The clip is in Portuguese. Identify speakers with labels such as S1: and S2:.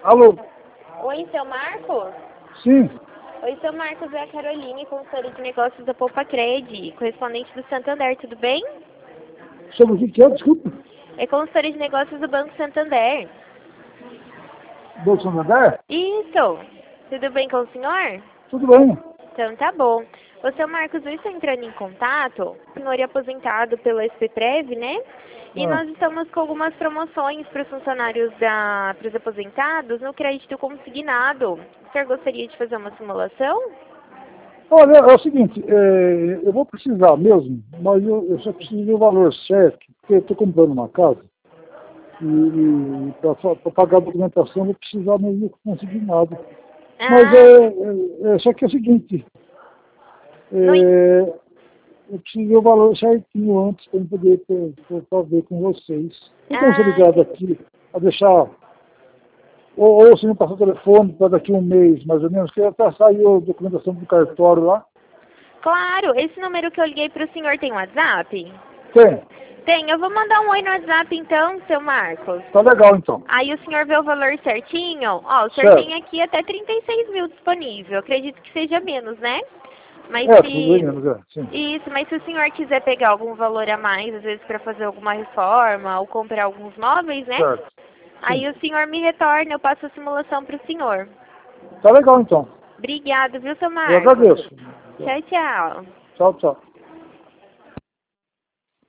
S1: Alô?
S2: Oi, seu Marcos?
S1: Sim.
S2: Oi, seu Marcos, é a Caroline, consultora de negócios da Poupa Cred, correspondente do Santander, tudo bem?
S1: Sobre o que é? Desculpa.
S2: É consultora de negócios do Banco Santander.
S1: Do Santander?
S2: Isso! Tudo bem com o senhor?
S1: Tudo bem.
S2: Então tá bom. Ô, seu Marcos, eu estou entrando em contato, o senhor é aposentado pela SPPrev, né? E
S1: Ah.
S2: nós estamos com algumas promoções para os funcionários para os aposentados no crédito consignado. O senhor gostaria de fazer uma simulação?
S1: Olha, é o seguinte, eu vou precisar mesmo, mas eu só preciso do valor certo, porque eu estou comprando uma casa e para pagar a documentação eu vou precisar mesmo conseguir nada. Mas só que é o seguinte, eu preciso ver o valor certinho antes para eu poder pra ver com vocês. Tem como ser ligado aqui a deixar, ou se não passar o telefone para daqui a um mês, mais ou menos, que até saiu a documentação do cartório lá.
S2: Claro, esse número que eu liguei para o senhor tem WhatsApp?
S1: Tem.
S2: Tem, eu vou mandar um oi no WhatsApp então, seu Marcos.
S1: Tá legal então.
S2: Aí o senhor vê o valor certinho? Ó, o senhor
S1: Certo.
S2: tem aqui até 36 mil disponível. Acredito que seja menos, né? Mas
S1: Tudo bem menos, sim.
S2: Isso, mas se o senhor quiser pegar algum valor a mais, às vezes para fazer alguma reforma ou comprar alguns móveis, né?
S1: Certo.
S2: Aí o senhor me retorna, eu passo a simulação para o senhor.
S1: Tá legal então.
S2: Obrigado, viu, seu
S1: Eu
S2: Marcos?
S1: agradeço.
S2: Tchau, tchau.
S1: Tchau, tchau.